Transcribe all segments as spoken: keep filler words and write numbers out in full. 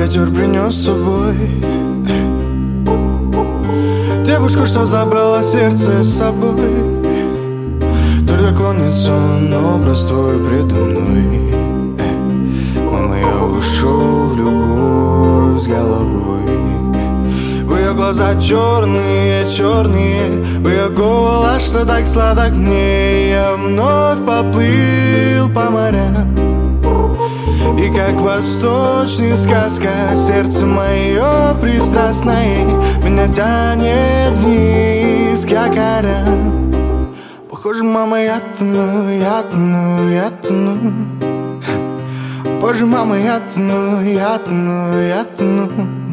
ветер принес с собой девушку, что забрала сердце с собой. Только клонится он, образ твой предо мной. Мама, я ушел в любовь с головой. В ее глаза черные, черные, в ее голос, что так сладок мне. Я вновь поплыл по морям, и как восточная сказка, сердце мое пристрастное меня тянет вниз к якорям. Похоже, мама, я тону, я тону, я тону. Боже, мама, я тону, я тону, я тону.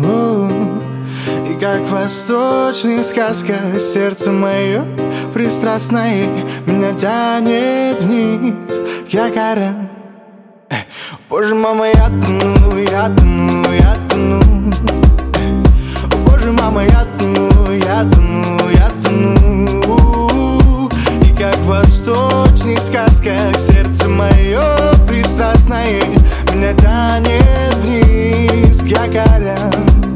И как восточная сказка, сердце мое пристрастное меня тянет вниз к якорям. Боже, мама, я тону, я тону, я тону. Боже, мама, я тону, я тону, я тону. И как восточная сказка, сердце мое пристрастное меня тянет вниз к якорям.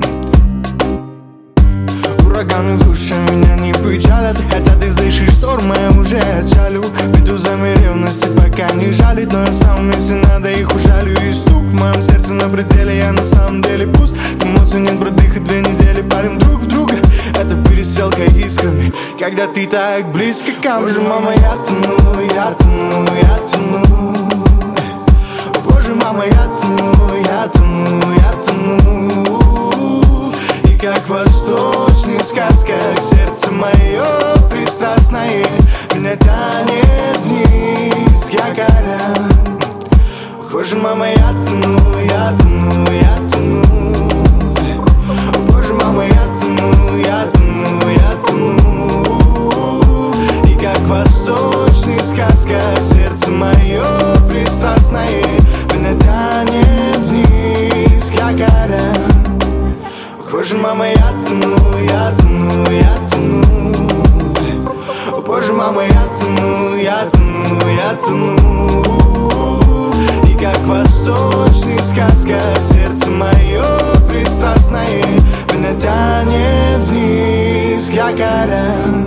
Ураганы в душе меня не печалят, хотя ты слышишь шторм, я уже отчалю. Медузами ревности пока не жалит, но я сам, если надо, их ужалю. И стук в моем сердце на пределе, я на самом деле пуст. Эмоций нет, продыха две недели, парим друг в друга. Это переселка искрами, когда ты так близко ко мне. Боже, мама, я тону, я тону, я тону. Боже, мама, я тону, я тону, я тону. И как восточная сказка, сердце мое пристрастное меня тянет вниз к якорям. Боже, мама, я тону, я тону, я тону. Боже, мама, я тону, я тону, я тону. И как восточная сказка, сердце мое пристрастное меня тянет вниз к якорям. Боже, мама, я тону, я тону, я тону. Боже, мама, я тону, я тону, я тону. И как восточная сказка, сердце мое пристрастное меня тянет вниз к якорям.